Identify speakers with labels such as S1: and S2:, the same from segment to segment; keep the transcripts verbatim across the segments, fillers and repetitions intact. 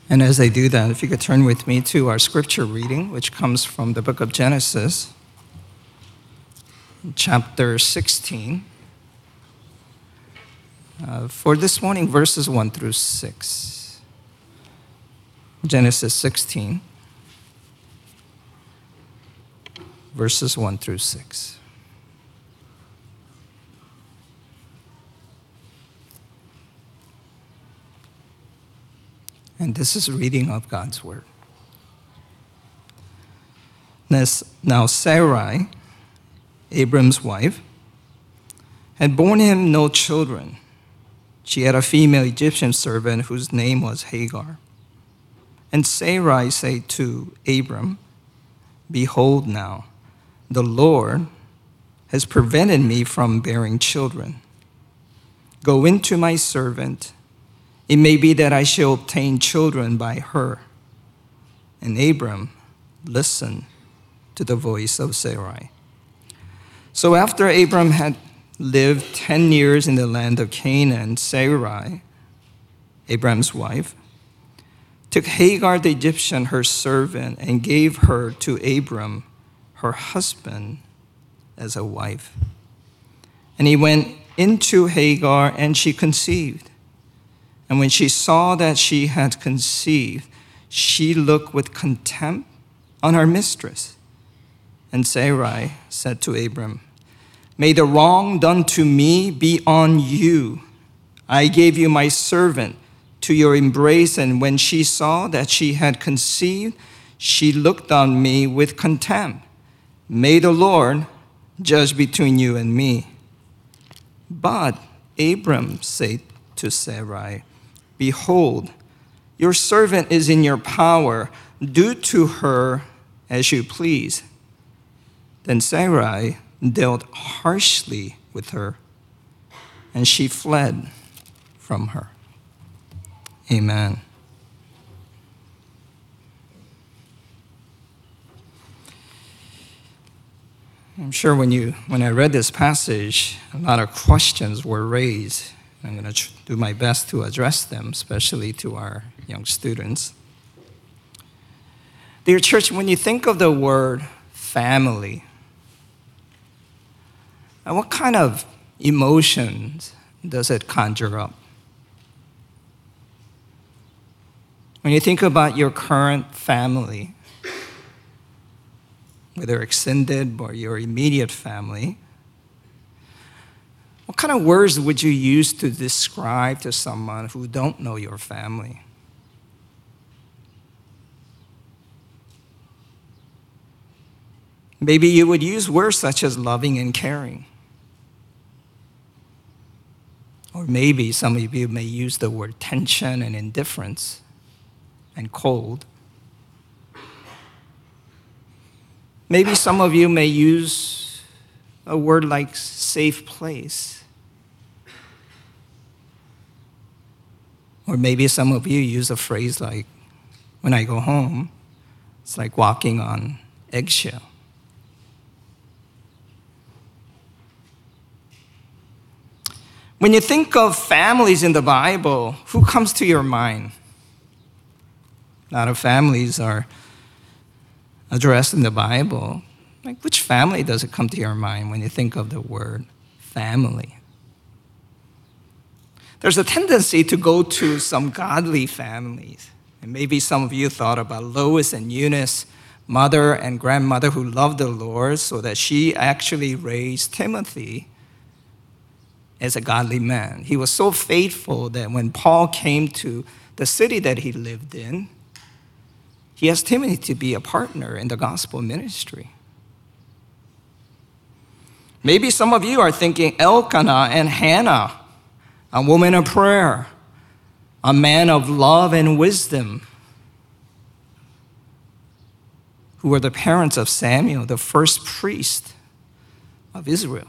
S1: And as I do that, if you could turn with me to our scripture reading, which comes from the book of Genesis, chapter sixteen. Uh, for this morning, verses one through six. Genesis sixteen, verses one through six. And this is a reading of God's word. Now Sarai, Abram's wife, had borne him no children. She had a female Egyptian servant whose name was Hagar. And Sarai said to Abram, "Behold now, the Lord has prevented me from bearing children. Go in to my servant. It may be that I shall obtain children by her." And Abram listened to the voice of Sarai. So after Abram had lived ten years in the land of Canaan, Sarai, Abram's wife, took Hagar the Egyptian, her servant, and gave her to Abram, her husband, as a wife. And he went into Hagar, and she conceived. And when she saw that she had conceived, she looked with contempt on her mistress. And Sarai said to Abram, "May the wrong done to me be on you. I gave you my servant to your embrace, and when she saw that she had conceived, she looked on me with contempt. May the Lord judge between you and me." But Abram said to Sarai, "Behold, your servant is in your power. Do to her as you please." Then Sarai dealt harshly with her, and she fled from her. Amen. I'm sure when you when I read this passage, a lot of questions were raised. I'm going to do my best to address them, especially to our young students. Dear church, when you think of the word family, what kind of emotions does it conjure up? When you think about your current family, whether extended or your immediate family, what kind of words would you use to describe to someone who don't know your family? Maybe you would use words such as loving and caring. Or maybe some of you may use the word tension and indifference and cold. Maybe some of you may use a word like safe place. Or maybe some of you use a phrase like, when I go home, it's like walking on eggshell. When you think of families in the Bible, who comes to your mind? A lot of families are addressed in the Bible. Like, which family does it come to your mind when you think of the word family? There's a tendency to go to some godly families. And maybe some of you thought about Lois and Eunice, mother and grandmother who loved the Lord, so that she actually raised Timothy as a godly man. He was so faithful that when Paul came to the city that he lived in, he asked Timothy to be a partner in the gospel ministry. Maybe some of you are thinking Elkanah and Hannah, a woman of prayer, a man of love and wisdom, who were the parents of Samuel, the first priest of Israel.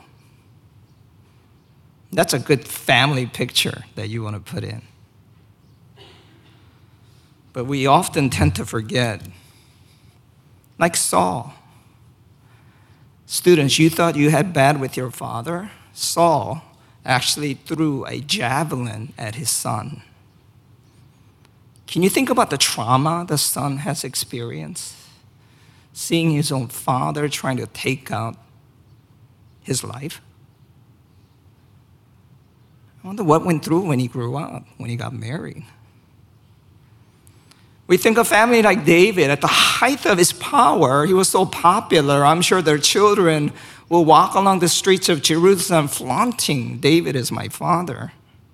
S1: That's a good family picture that you want to put in. But we often tend to forget, like Saul. Students, you thought you had bad with your father? Saul actually threw a javelin at his son, Can you think about the trauma the son has experienced? Seeing his own father trying to take out his life? I wonder what went through when he grew up, when he got married. We think of family like David. At the height of his power, he was so popular, I'm sure their children will walk along the streets of Jerusalem flaunting, David is my father.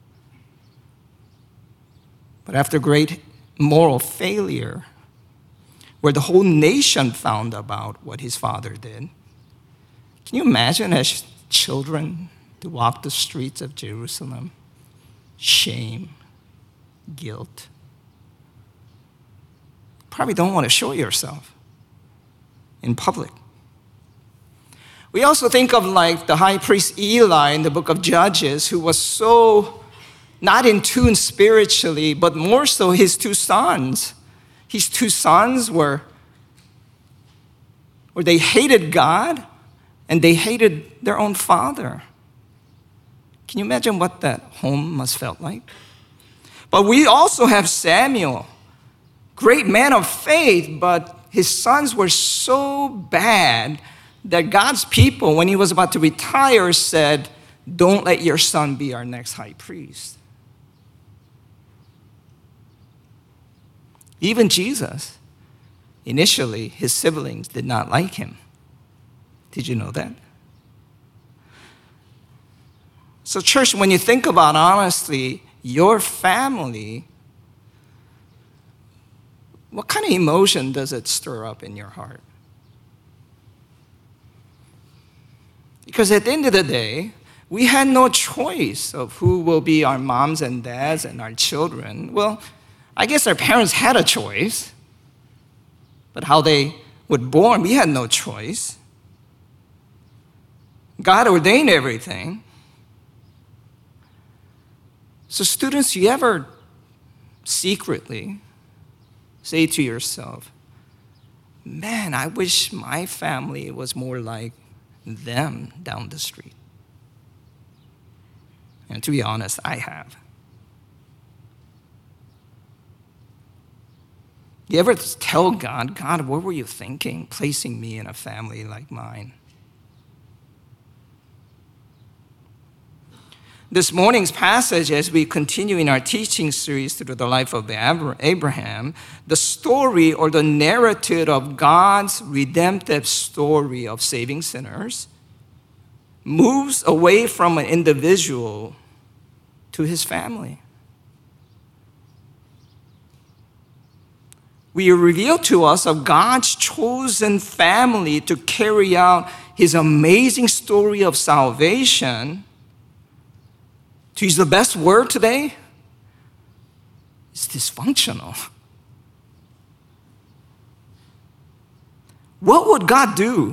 S1: But after great moral failure, where the whole nation found about what his father did, can you imagine as children to walk the streets of Jerusalem? Shame, guilt. Probably don't want to show yourself in public. We also think of like the high priest Eli in the book of Judges, who was so not in tune spiritually, but more so his two sons. His two sons were, were they hated God and they hated their own father. Can you imagine what that home must felt like? But we also have Samuel, great man of faith, but his sons were so bad that God's people, when he was about to retire, said, don't let your son be our next high priest. Even Jesus, initially, his siblings did not like him. Did you know that? So church, when you think about honestly, your family, what kind of emotion does it stir up in your heart? Because at the end of the day, we had no choice of who will be our moms and dads and our children. Well, I guess our parents had a choice, but how they were born, we had no choice. God ordained everything. So students, you ever secretly say to yourself, man, I wish my family was more like them down the street? And to be honest, I have. You ever tell God, God, what were you thinking, placing me in a family like mine? This morning's passage, as we continue in our teaching series through the life of Abraham, the story or the narrative of God's redemptive story of saving sinners moves away from an individual to his family. We are revealed to us of God's chosen family to carry out his amazing story of salvation. To use the best word today, it's dysfunctional. What would God do?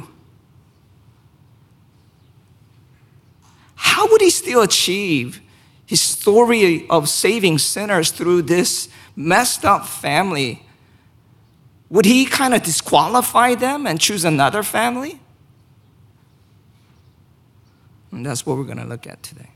S1: How would he still achieve his story of saving sinners through this messed up family? Would he kind of disqualify them and choose another family? And that's what we're going to look at today.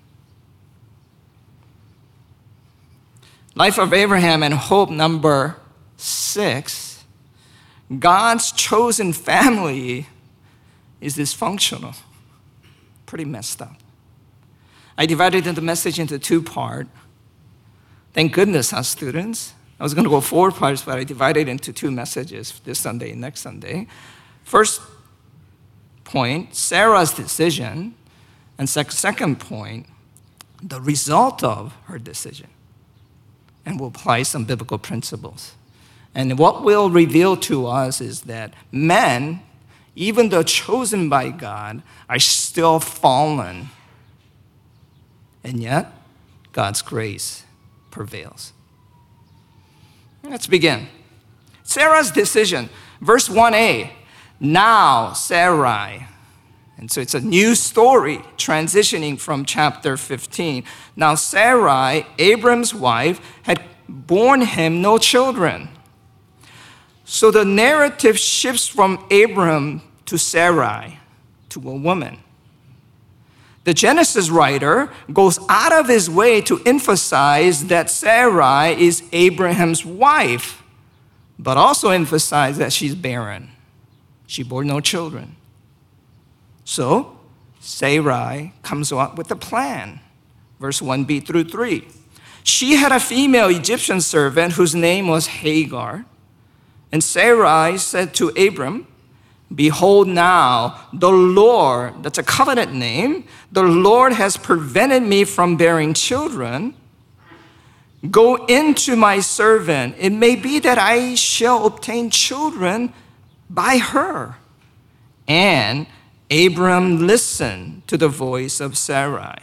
S1: Life of Abraham and hope number six. God's chosen family is dysfunctional. Pretty messed up. I divided the message into two parts. Thank goodness, huh, students? I was going to go four parts, but I divided into two messages this Sunday and next Sunday. First point, Sarah's decision. And second point, the result of her decision. And we'll apply some biblical principles. And what will reveal to us is that men, even though chosen by God, are still fallen. And yet, God's grace prevails. Let's begin. Sarah's decision. Verse one a. Now Sarai. And so it's a new story transitioning from chapter fifteen. Now Sarai, Abram's wife, had borne him no children. So the narrative shifts from Abram to Sarai, to a woman. The Genesis writer goes out of his way to emphasize that Sarai is Abraham's wife, but also emphasize that she's barren. She bore no children. So, Sarai comes up with a plan. Verse one b through three. She had a female Egyptian servant whose name was Hagar. And Sarai said to Abram, behold now, the Lord, that's a covenant name, the Lord has prevented me from bearing children. Go into my servant. It may be that I shall obtain children by her. And Abram listened to the voice of Sarai.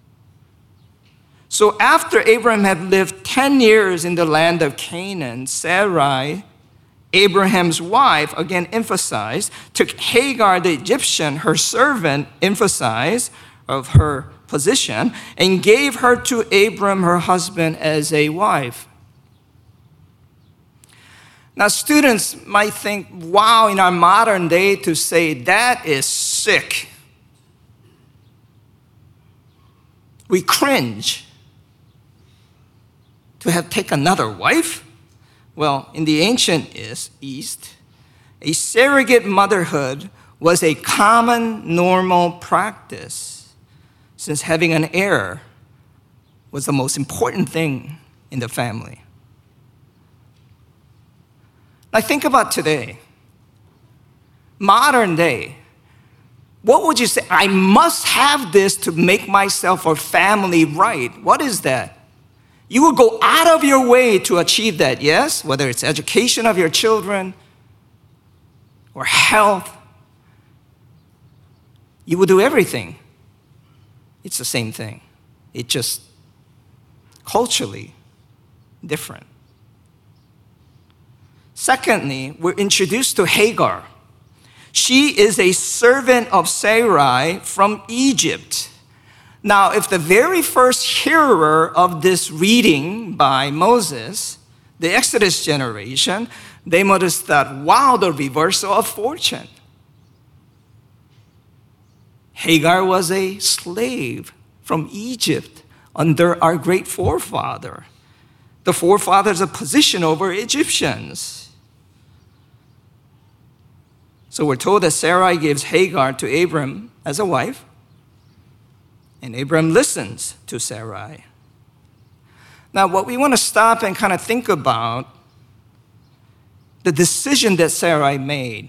S1: So after Abram had lived ten years in the land of Canaan, Sarai, Abraham's wife, again emphasized, took Hagar the Egyptian, her servant, emphasized of her position, and gave her to Abram, her husband, as a wife. Now, students might think, wow, in our modern day to say that is sick. We cringe. To have taken another wife? Well, in the ancient East, a surrogate motherhood was a common, normal practice, since having an heir was the most important thing in the family. Now think about today, modern day. What would you say? I must have this to make myself or family right. What is that? You will go out of your way to achieve that, yes? Whether it's education of your children or health. You will do everything. It's the same thing. It's just culturally different. Secondly, we're introduced to Hagar. She is a servant of Sarai from Egypt. Now, if the very first hearer of this reading by Moses, the Exodus generation, they might have thought, wow, the reversal of fortune. Hagar was a slave from Egypt under our great forefather. The forefathers of position over Egyptians. So we're told that Sarai gives Hagar to Abram as a wife. And Abram listens to Sarai. Now, what we want to stop and kind of think about, the decision that Sarai made.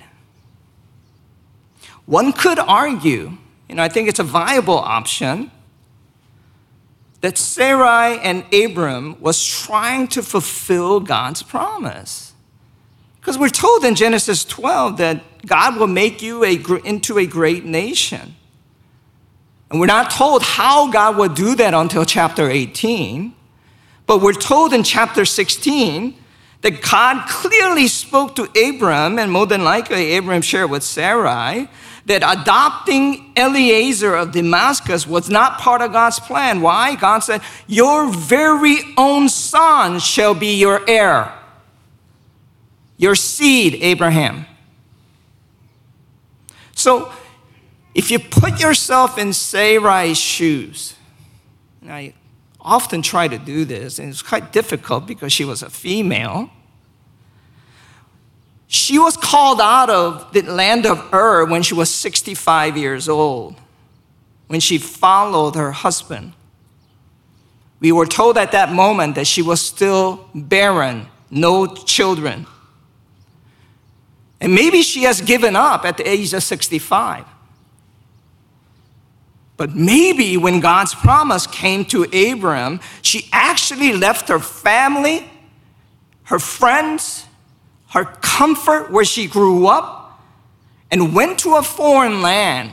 S1: One could argue, and I think it's a viable option, that Sarai and Abram was trying to fulfill God's promise. Because we're told in Genesis twelve that God will make you a, into a great nation. And we're not told how God would do that until chapter eighteen. But we're told in chapter sixteen that God clearly spoke to Abram, and more than likely Abram shared with Sarai, that adopting Eliezer of Damascus was not part of God's plan. Why? God said, your very own son shall be your heir. Your seed, Abraham. So, if you put yourself in Sarai's shoes, and I often try to do this, and it's quite difficult because she was a female. She was called out of the land of Ur when she was sixty-five years old, when she followed her husband. We were told at that moment that she was still barren, no children. And maybe she has given up at the age of sixty-five. But maybe when God's promise came to Abram, she actually left her family, her friends, her comfort where she grew up, and went to a foreign land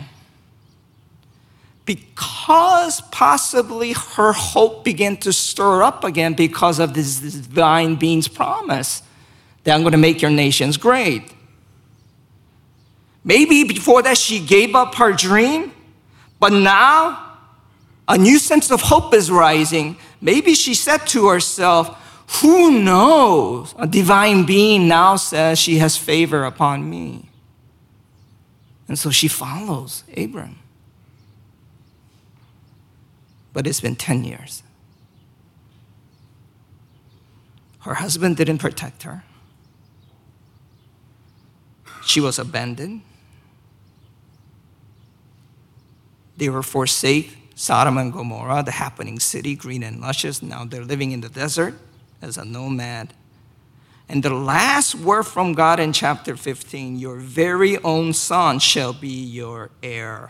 S1: because possibly her hope began to stir up again because of this divine being's promise that I'm going to make your nations great. Maybe before that she gave up her dream, but now a new sense of hope is rising. Maybe she said to herself, who knows? A divine being now says she has favor upon me. And so she follows Abram. but it's been ten years. Her husband didn't protect her. She was abandoned. They were forsake Sodom and Gomorrah, the happening city, green and luscious. Now they're living in the desert as a nomad. And the last word from God in chapter fifteen, your very own son shall be your heir.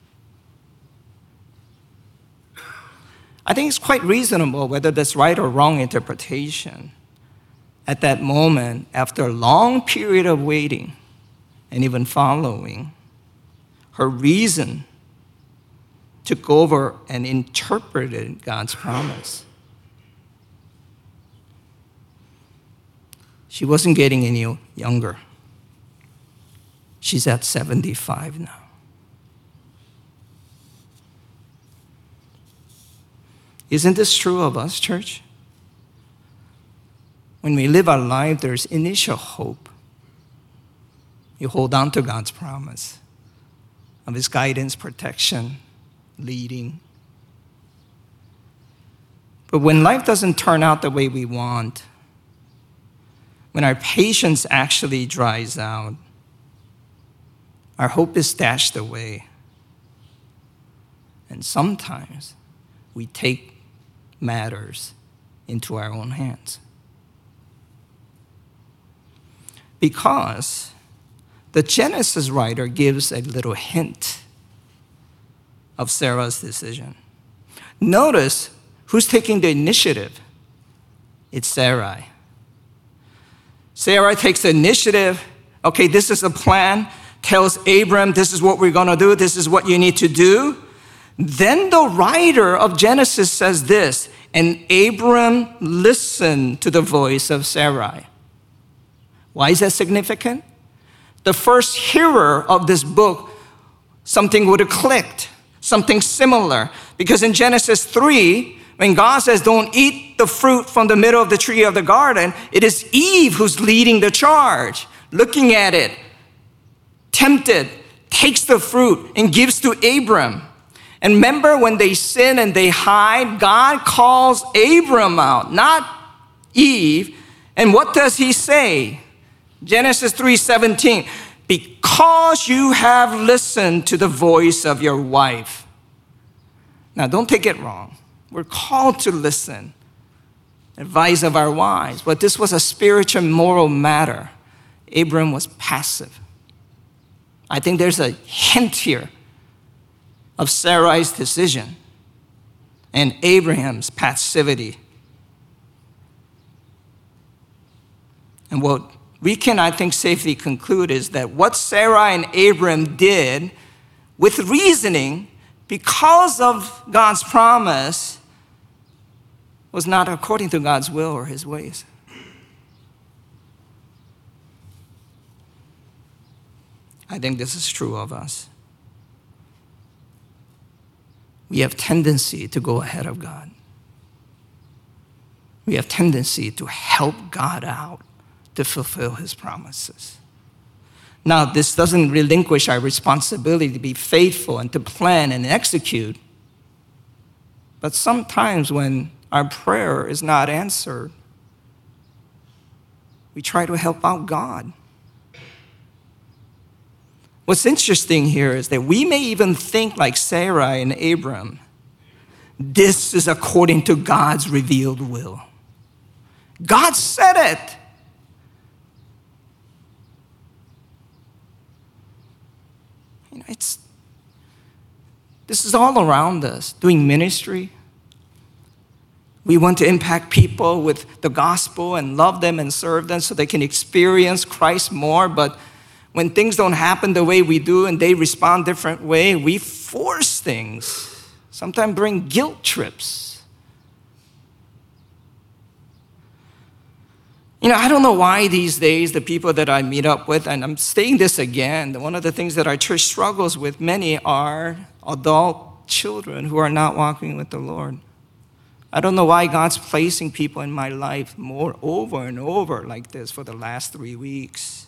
S1: I think it's quite reasonable, whether that's right or wrong interpretation. At that moment, after a long period of waiting and even following, her reason took over and interpreted God's promise. She wasn't getting any younger. She's at seventy-five now. Isn't this true of us, church? When we live our life, there's initial hope. You hold on to God's promise of His guidance, protection, leading. But when life doesn't turn out the way we want, when our patience actually dries out, our hope is dashed away. And sometimes we take matters into our own hands. Because the Genesis writer gives a little hint of Sarah's decision. Notice who's taking the initiative. It's Sarai. Sarah takes the initiative. Okay, this is a plan. Tells Abram, this is what we're going to do. This is what you need to do. Then the writer of Genesis says this, and Abram listened to the voice of Sarai. Why is that significant? The first hearer of this book, something would have clicked, something similar. Because in Genesis three, when God says, don't eat the fruit from the middle of the tree of the garden, it is Eve who's leading the charge, looking at it, tempted, takes the fruit and gives to Abram. And remember when they sin and they hide, God calls Abram out, not Eve. And what does he say? Genesis three seventeen, because you have listened to the voice of your wife. Now, don't take it wrong. We're called to listen, advice of our wives. But this was a spiritual, moral matter. Abram was passive. I think there's a hint here of Sarai's decision and Abraham's passivity. And what we can, I think, safely conclude is that what Sarah and Abram did with reasoning because of God's promise was not according to God's will or His ways. I think this is true of us. We have tendency to go ahead of God. We have tendency to help God out to fulfill His promises. Now, this doesn't relinquish our responsibility to be faithful and to plan and execute. But sometimes when our prayer is not answered, we try to help out God. What's interesting here is that we may even think like Sarai and Abram, this is according to God's revealed will. God said it. You know, it's, this is all around us, doing ministry. We want to impact people with the gospel and love them and serve them so they can experience Christ more. But when things don't happen the way we do and they respond different way, we force things, sometimes bring guilt trips. You know, I don't know why these days the people that I meet up with, and I'm saying this again, one of the things that our church struggles with, many are adult children who are not walking with the Lord. I don't know why God's placing people in my life more over and over like this for the last three weeks.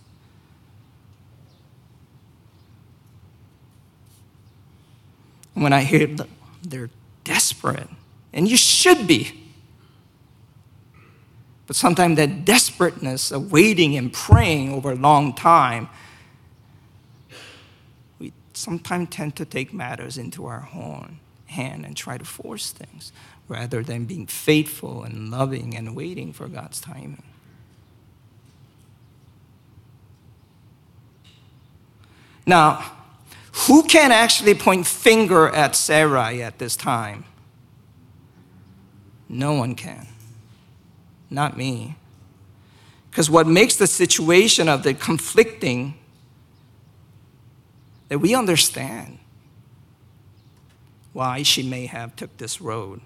S1: When I hear they're desperate, and you should be. But sometimes that desperateness of waiting and praying over a long time, we sometimes tend to take matters into our own hand and try to force things rather than being faithful and loving and waiting for God's timing. Now, who can actually point finger at Sarai at this time? No one can. Not me. Because what makes the situation of the conflicting that we understand why she may have took this road.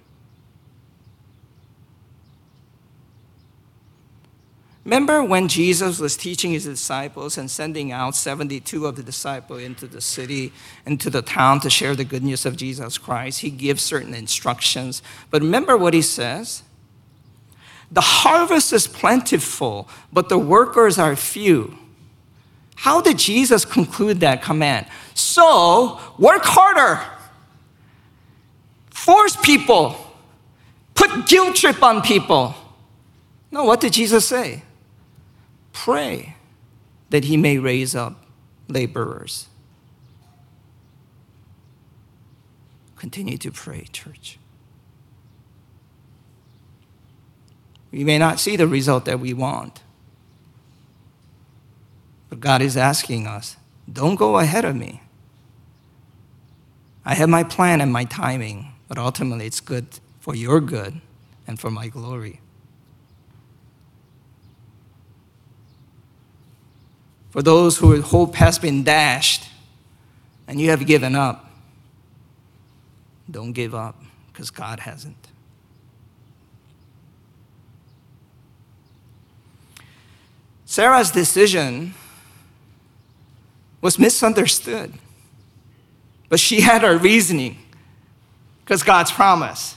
S1: Remember when Jesus was teaching his disciples and sending out seventy-two of the disciples into the city, into the town to share the good news of Jesus Christ? He gives certain instructions. But remember what he says? The harvest is plentiful, but the workers are few. How did Jesus conclude that command? So, work harder. Force people. Put guilt trip on people. No, what did Jesus say? Pray that he may raise up laborers. Continue to pray, church. We may not see the result that we want. But God is asking us, don't go ahead of me. I have my plan and my timing, but ultimately it's good for your good and for my glory. For those whose hope has been dashed and you have given up, don't give up because God hasn't. Sarah's decision was misunderstood, but she had her reasoning because God's promise.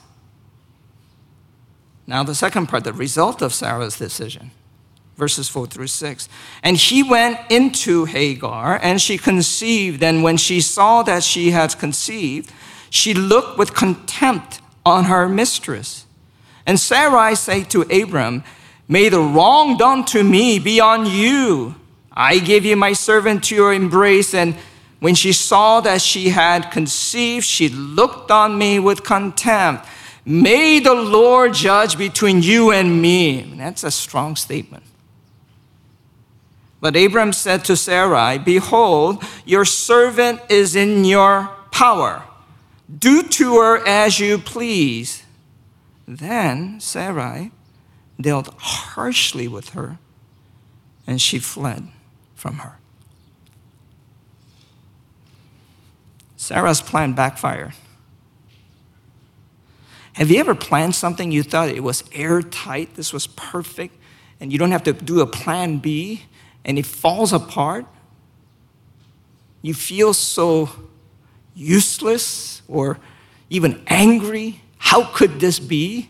S1: Now the second part, the result of Sarah's decision, verses four through six. And he went into Hagar, and she conceived, and when she saw that she had conceived, she looked with contempt on her mistress. And Sarai said to Abram, may the wrong done to me be on you. I gave you my servant to your embrace, and when she saw that she had conceived, she looked on me with contempt. May the Lord judge between you and me. That's a strong statement. But Abram said to Sarai, behold, your servant is in your power. Do to her as you please. Then Sarai dealt harshly with her, and she fled from her. Sarah's plan backfired. Have you ever planned something you thought it was airtight, this was perfect, and you don't have to do a plan B, and it falls apart? You feel so useless or even angry. How could this be?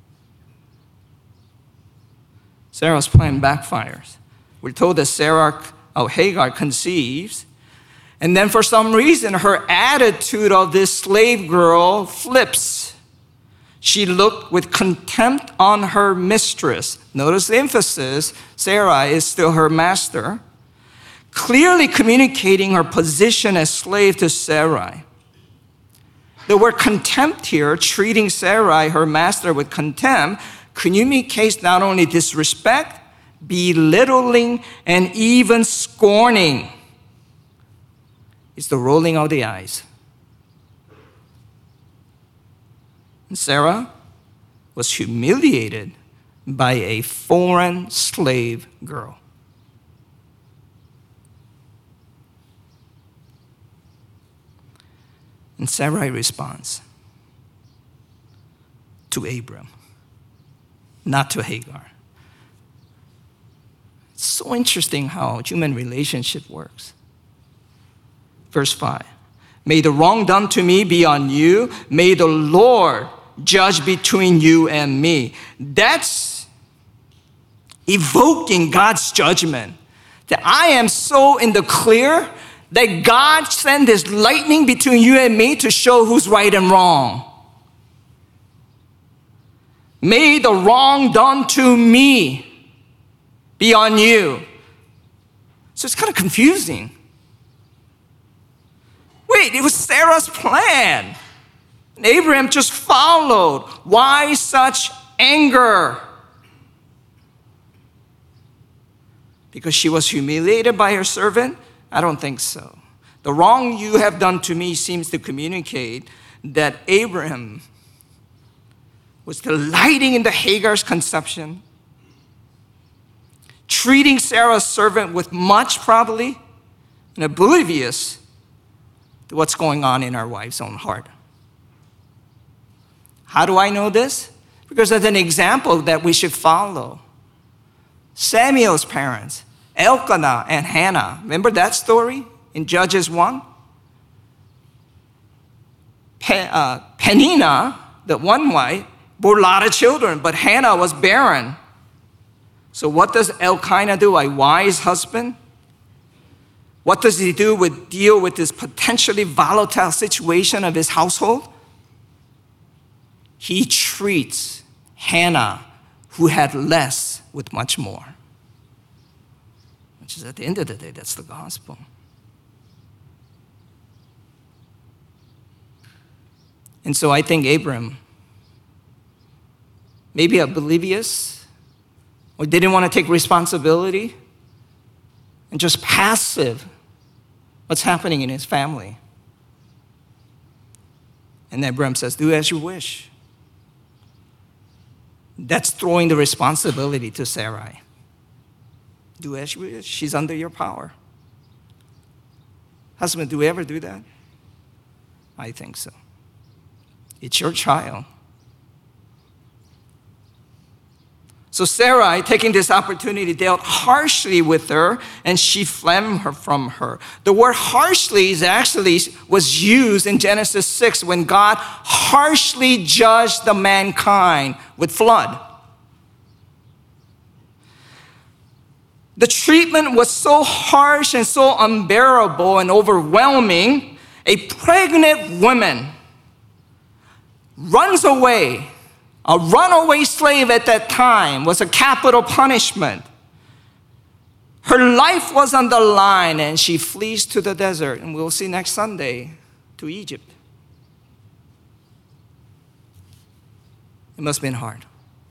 S1: Sarah's plan backfires. We're told that Sarah, oh, Hagar conceives, and then for some reason her attitude of this slave girl flips. She looked with contempt on her mistress. Notice the emphasis, Sarai is still her master, clearly communicating her position as slave to Sarai. The word contempt here, treating Sarai, her master, with contempt, communicates not only disrespect, belittling, and even scorning. It's the rolling of the eyes. And Sarah was humiliated by a foreign slave girl. And Sarai responds to Abram, not to Hagar. It's so interesting how human relationship works. Verse five, may the wrong done to me be on you. May the Lord judge between you and me. That's evoking God's judgment. That I am so in the clear that God sent this lightning between you and me to show who's right and wrong. May the wrong done to me be on you. So it's kind of confusing. Wait, it was Sarah's plan. And Abraham just followed. Why such anger? Because she was humiliated by her servant? I don't think so. The wrong you have done to me seems to communicate that Abraham was delighting in the Hagar's conception, treating Sarah's servant with much probably, and oblivious to what's going on in our wife's own heart. How do I know this? Because it's an example that we should follow. Samuel's parents, Elkanah and Hannah. Remember that story in Judges one? Pe- uh, Peninnah, the one wife, bore a lot of children, but Hannah was barren. So what does Elkanah do, a wise husband? What does he do with deal with this potentially volatile situation of his household? He treats Hannah, who had less, with much more. Which is, at the end of the day, that's the gospel. And so I think Abram, maybe oblivious, or didn't want to take responsibility, and just passive what's happening in his family. And Abram says, do as you wish. That's throwing the responsibility to Sarai. Do as you wish. She's under your power. Husband, do we ever do that? I think so. It's your child. So Sarai, taking this opportunity, dealt harshly with her, and she fled her from her. The word harshly is actually was used in Genesis six when God harshly judged the mankind with flood. The treatment was so harsh and so unbearable and overwhelming, a pregnant woman runs away. A runaway slave at that time was a capital punishment. Her life was on the line, and she flees to the desert, and we'll see next Sunday, to Egypt. It must have been hard.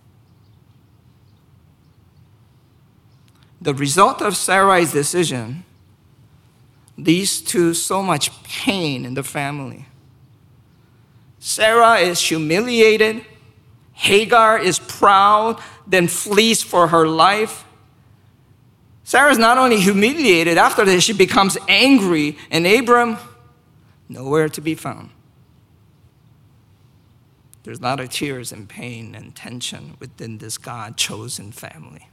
S1: The result of Sarai's decision leads to so much pain in the family. Sarah is humiliated. Hagar is proud, then flees for her life. Sarah is not only humiliated, after that she becomes angry, and Abram, nowhere to be found. There's a lot of tears and pain and tension within this God-chosen family.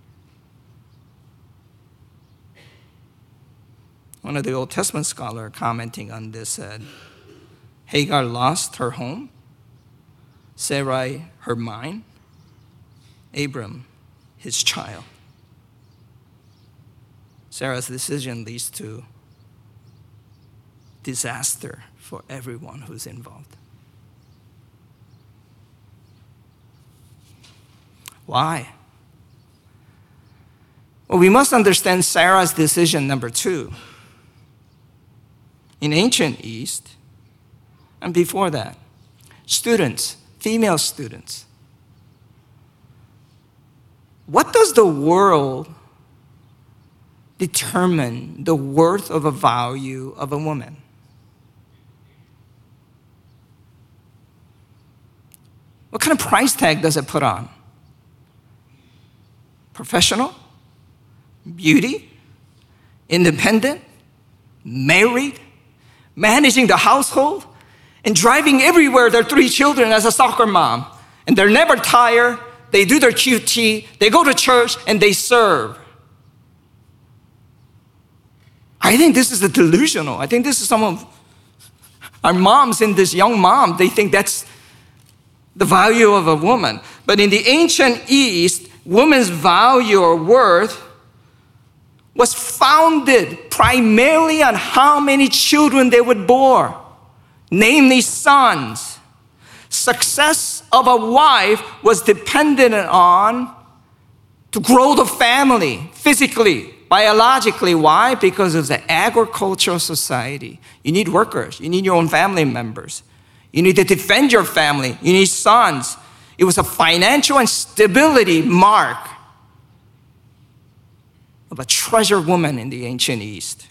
S1: One of the Old Testament scholars commenting on this said, Hagar lost her home, Sarai her mind, Abram his child. Sarah's decision leads to disaster for everyone who's involved. Why? Well, we must understand Sarah's decision number two. In ancient East, and before that, students, female students, what does the world determine the worth of a value of a woman? What kind of price tag does it put on? Professional? Beauty? Independent? Married? Managing the household? And driving everywhere their three children as a soccer mom. And they're never tired. They do their Q T. They go to church and they serve. I think this is a delusional. I think this is some of our moms and this young mom. They think that's the value of a woman. But in the ancient East, women's value or worth was founded primarily on how many children they would bore, namely sons. Success of a wife was dependent on to grow the family physically, biologically. Why? Because of the agricultural society. You need workers. You need your own family members. You need to defend your family. You need sons. It was a financial and stability mark of a treasured woman in the ancient East.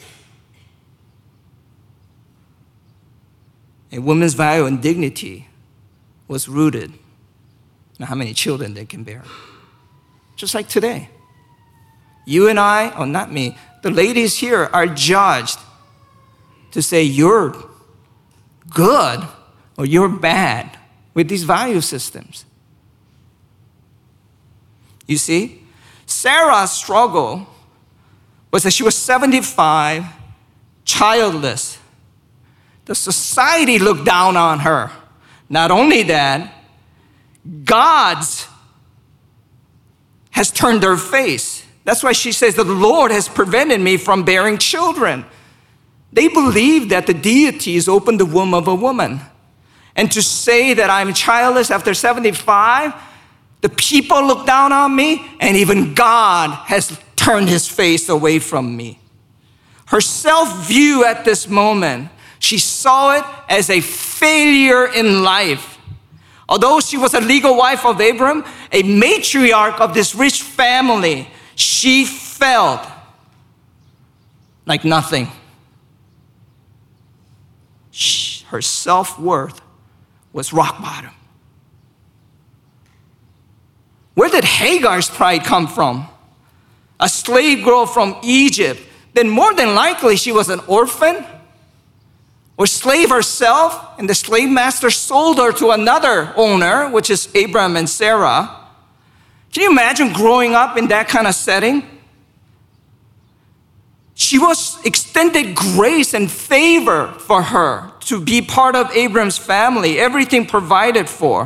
S1: A woman's value and dignity was rooted in how many children they can bear. Just like today. You and I, oh not me, the ladies here are judged to say you're good or you're bad with these value systems. You see, Sarah's struggle was that she was seventy-five, childless. The society looked down on her. Not only that, God's has turned their face. That's why she says, the Lord has prevented me from bearing children. They believe that the deities opened the womb of a woman. And to say that I'm childless after seventy-five, the people look down on me, and even God has turned his face away from me. Her self-view at this moment, she saw it as a failure in life. Although she was a legal wife of Abram, a matriarch of this rich family, she felt like nothing. Her self-worth was rock bottom. Where did Hagar's pride come from? A slave girl from Egypt. Then more than likely she was an orphan or slave herself, and the slave master sold her to another owner, which is Abraham and Sarah. Can you imagine growing up in that kind of setting? She was extended grace and favor for her to be part of Abraham's family, everything provided for.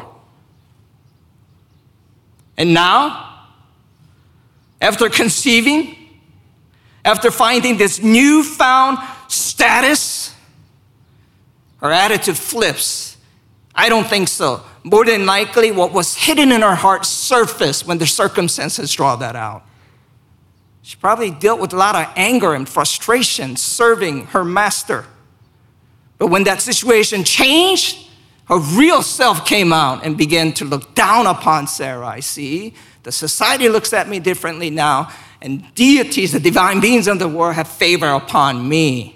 S1: And now, after conceiving, after finding this newfound status, her attitude flips. I don't think so. More than likely, what was hidden in her heart surfaced when the circumstances draw that out. She probably dealt with a lot of anger and frustration serving her master. But when that situation changed, her real self came out and began to look down upon Sarah. I see, the society looks at me differently now, and deities, the divine beings of the world, have favor upon me.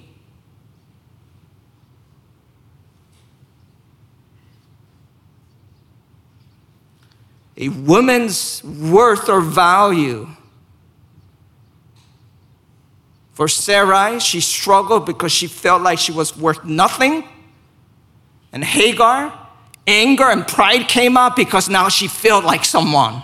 S1: A woman's worth or value. For Sarai, she struggled because she felt like she was worth nothing. And Hagar, anger and pride came out because now she felt like someone.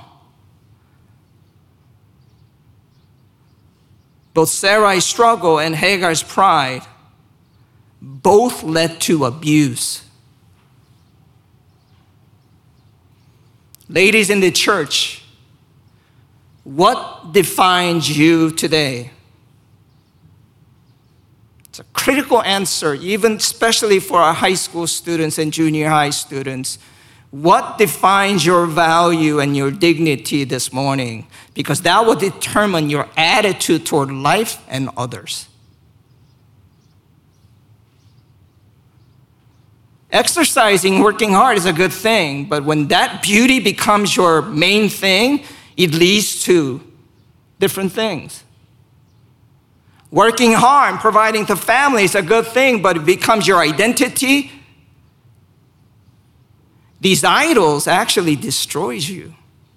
S1: Both Sarai's struggle and Hagar's pride both led to abuse. Ladies in the church, what defines you today? It's a critical answer, even especially for our high school students and junior high students. What defines your value and your dignity this morning? Because that will determine your attitude toward life and others. Exercising, working hard is a good thing, but when that beauty becomes your main thing, it leads to different things. Working hard, providing to family is a good thing, but it becomes your identity. These idols actually destroys you.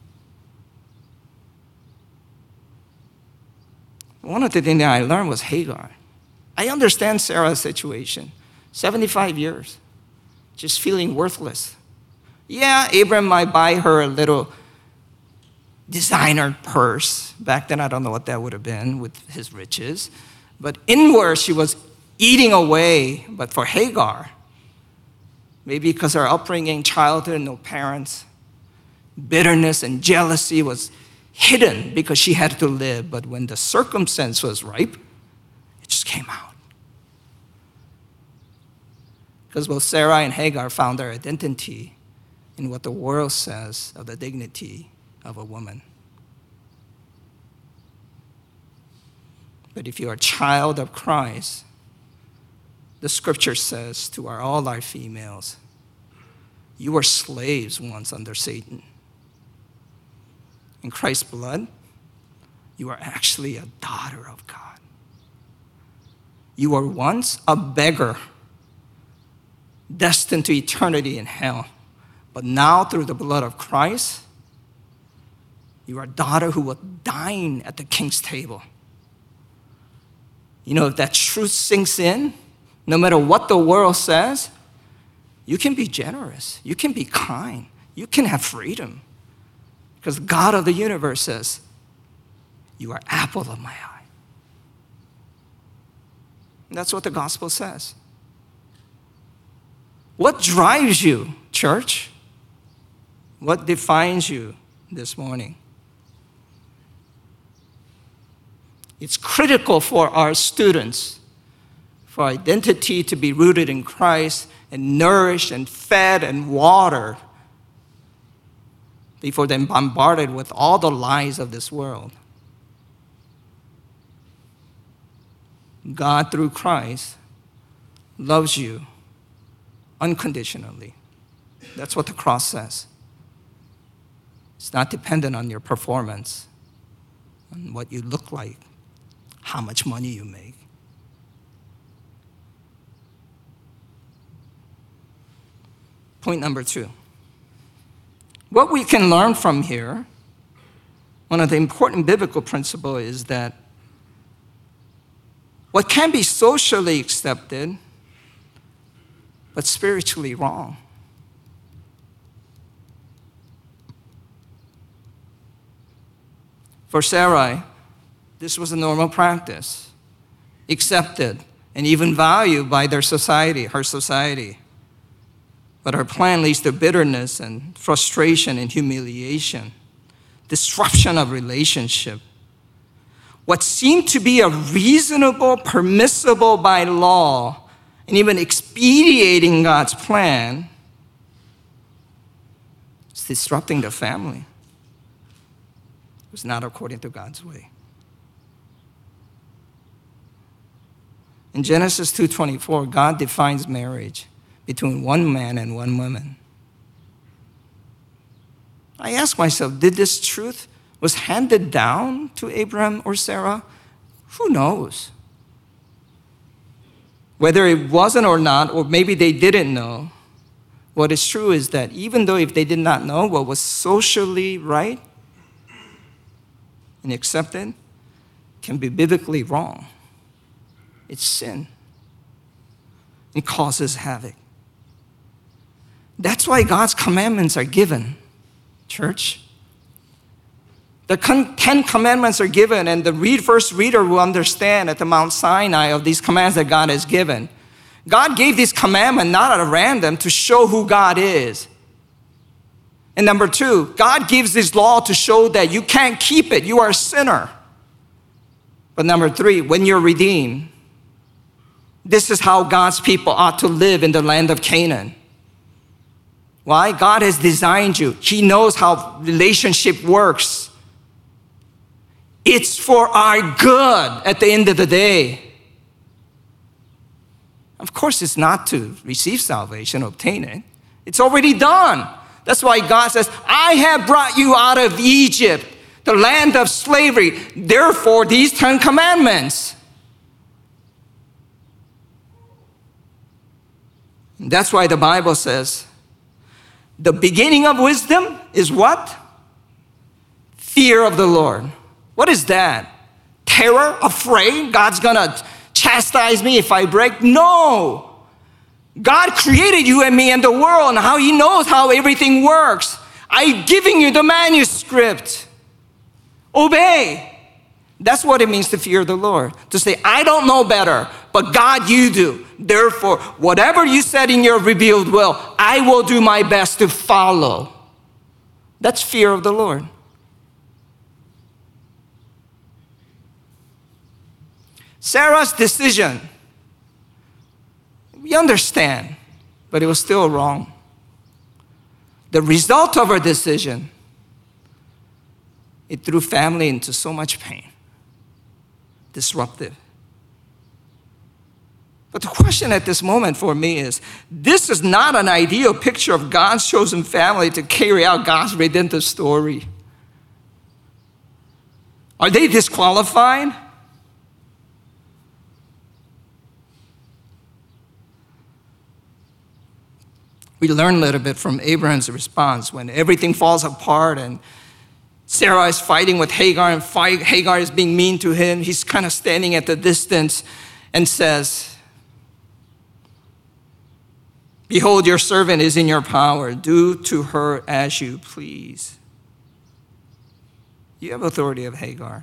S1: One of the things that I learned was Hagar. I understand Sarah's situation. seventy-five years. Just feeling worthless. Yeah, Abraham might buy her a little designer purse. Back then, I don't know what that would have been with his riches. But inward, she was eating away. But for Hagar, maybe because her upbringing, childhood, no parents, bitterness and jealousy was hidden because she had to live. But when the circumstance was ripe, it just came out. Because both Sarah and Hagar found their identity in what the world says of the dignity of a woman. But if you are a child of Christ, the scripture says to our, all our females, you were slaves once under Satan. In Christ's blood, you are actually a daughter of God. You were once a beggar, destined to eternity in hell. But now, through the blood of Christ, you are a daughter who will dine at the king's table. You know, if that truth sinks in, no matter what the world says, you can be generous. You can be kind. You can have freedom. Because God of the universe says, you are apple of my eye. And that's what the gospel says. What drives you, church? What defines you this morning? It's critical for our students, for identity to be rooted in Christ and nourished and fed and watered before they're bombarded with all the lies of this world. God, through Christ, loves you unconditionally. That's what the cross says. It's not dependent on your performance, on what you look like, how much money you make. Point number two. What we can learn from here, one of the important biblical principles is that what can be socially accepted, but spiritually wrong. For Sarai, this was a normal practice, accepted and even valued by their society, her society. But her plan leads to bitterness and frustration and humiliation, disruption of relationship. What seemed to be a reasonable, permissible by law, and even expediting God's plan, is disrupting the family. It was not according to God's way. In Genesis two twenty-four, God defines marriage between one man and one woman. I ask myself, did this truth was handed down to Abraham or Sarah? Who knows? Whether it wasn't or not, or maybe they didn't know, what is true is that even though if they did not know what was socially right and accepted, can be biblically wrong. It's sin. It causes havoc. That's why God's commandments are given, church. The Ten Commandments are given, and the read, first reader will understand at the Mount Sinai of these commands that God has given. God gave these commandments not at random to show who God is. And number two, God gives this law to show that you can't keep it. You are a sinner. But number three, when you're redeemed, this is how God's people ought to live in the land of Canaan. Why? God has designed you. He knows how relationship works. It's for our good at the end of the day. Of course, it's not to receive salvation, obtain it. It's already done. That's why God says, I have brought you out of Egypt, the land of slavery. Therefore, these Ten Commandments. And that's why the Bible says, the beginning of wisdom is what? Fear of the Lord. What is that? Terror? Afraid? God's gonna chastise me if I break? No. God created you and me and the world and how He knows how everything works. I'm giving you the manuscript. Obey. That's what it means to fear the Lord. To say, I don't know better, but God, you do. Therefore, whatever you said in your revealed will, I will do my best to follow. That's fear of the Lord. Sarah's decision, we understand, but it was still wrong. The result of her decision, it threw family into so much pain, disruptive. But the question at this moment for me is, this is not an ideal picture of God's chosen family to carry out God's redemptive story. Are they disqualified? We learn a little bit from Abraham's response when everything falls apart and Sarah is fighting with Hagar and fight, Hagar is being mean to him. He's kind of standing at the distance and says, "Behold, your servant is in your power. Do to her as you please." You have authority of Hagar.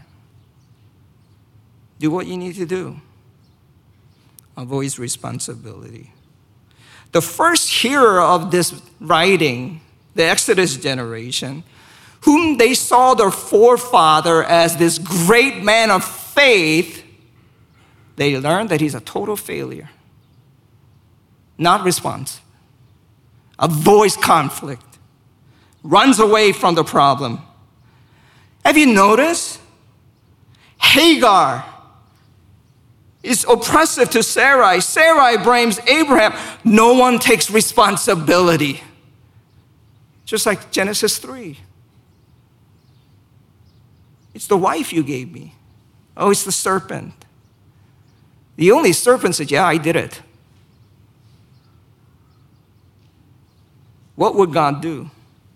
S1: Do what you need to do. Avoid responsibility. The first hearer of this writing, the Exodus generation, whom they saw their forefather as this great man of faith, they learned that he's a total failure. Not responsive. Avoids conflict. Runs away from the problem. Have you noticed? Hagar is oppressive to Sarai. Sarai blames Abraham. No one takes responsibility. Just like Genesis three. It's the wife you gave me. Oh, it's the serpent. The only serpent said, yeah, I did it. What would God do?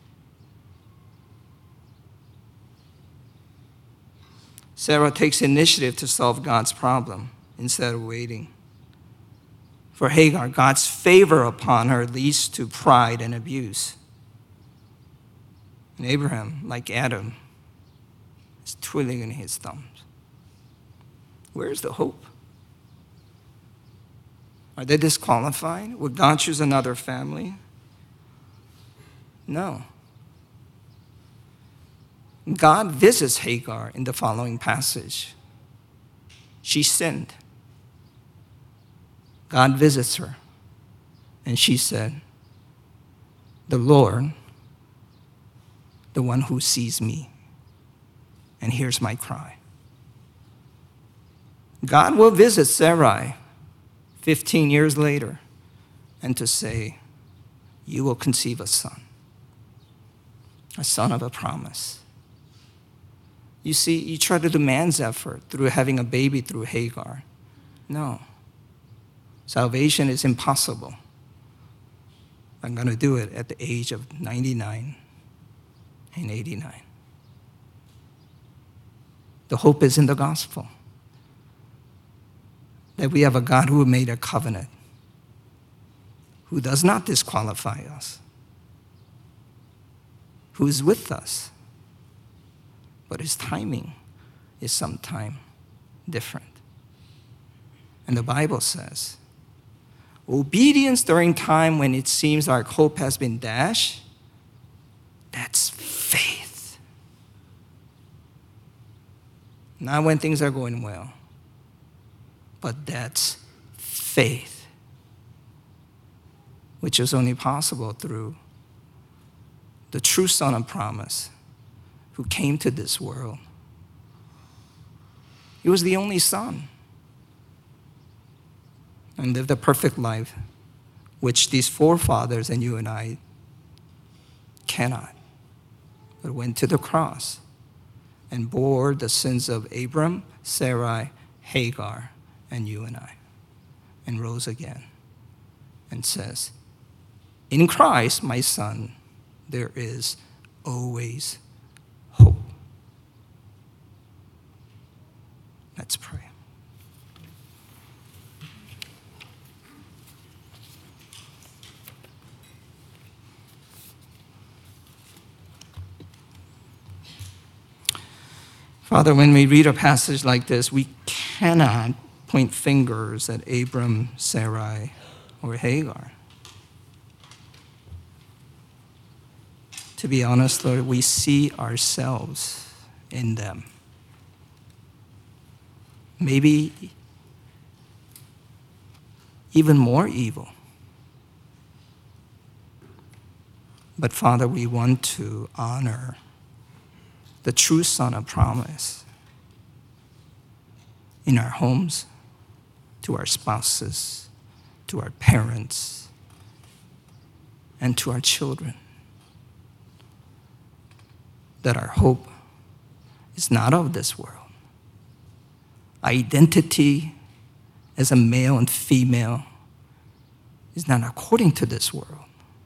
S1: Sarah takes initiative to solve God's problem instead of waiting. For Hagar, God's favor upon her leads to pride and abuse. And Abraham, like Adam, is twiddling his thumbs. Where's the hope? Are they disqualified? Would God choose another family? No. God visits Hagar in the following passage. She sinned. God visits her, and she said, "The Lord, the one who sees me and hears my cry." God will visit Sarai fifteen years later and to say, "You will conceive a son, a son of a promise." You see, you try to do man's effort through having a baby through Hagar. No. Salvation is impossible. I'm going to do it at the age of ninety-nine and eighty-nine. The hope is in the gospel. That we have a God who made a covenant, who does not disqualify us, who is with us. But his timing is sometimes different. And the Bible says, obedience during time when it seems like hope has been dashed, that's faith. Not when things are going well, but that's faith, which is only possible through the true Son of promise who came to this world. He was the only son and lived a perfect life, which these forefathers and you and I cannot, but went to the cross and bore the sins of Abram, Sarai, Hagar, and you and I, and rose again and says, in Christ, my son, there is always hope. Let's pray. Father, when we read a passage like this, we cannot point fingers at Abram, Sarai, or Hagar. To be honest, Lord, we see ourselves in them. Maybe even more evil. But Father, we want to honor the true Son of promise in our homes, to our spouses, to our parents, and to our children. That our hope is not of this world. Identity as a male and female is not according to this world,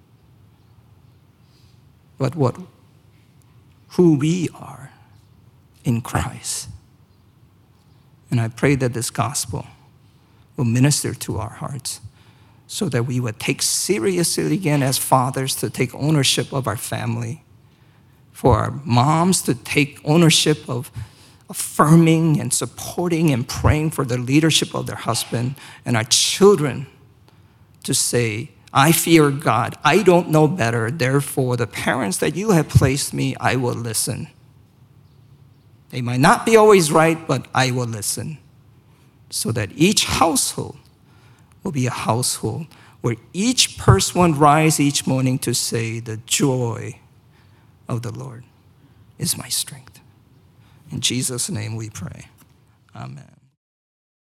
S1: but what, who we are in Christ. And I pray that this gospel will minister to our hearts so that we would take seriously again as fathers to take ownership of our family, for our moms to take ownership of affirming and supporting and praying for the leadership of their husband, and our children to say, I fear God, I don't know better, therefore the parents that you have placed me, I will listen. They might not be always right, but I will listen. So that each household will be a household where each person will rise each morning to say, the joy of the Lord is my strength. In Jesus' name we pray. Amen.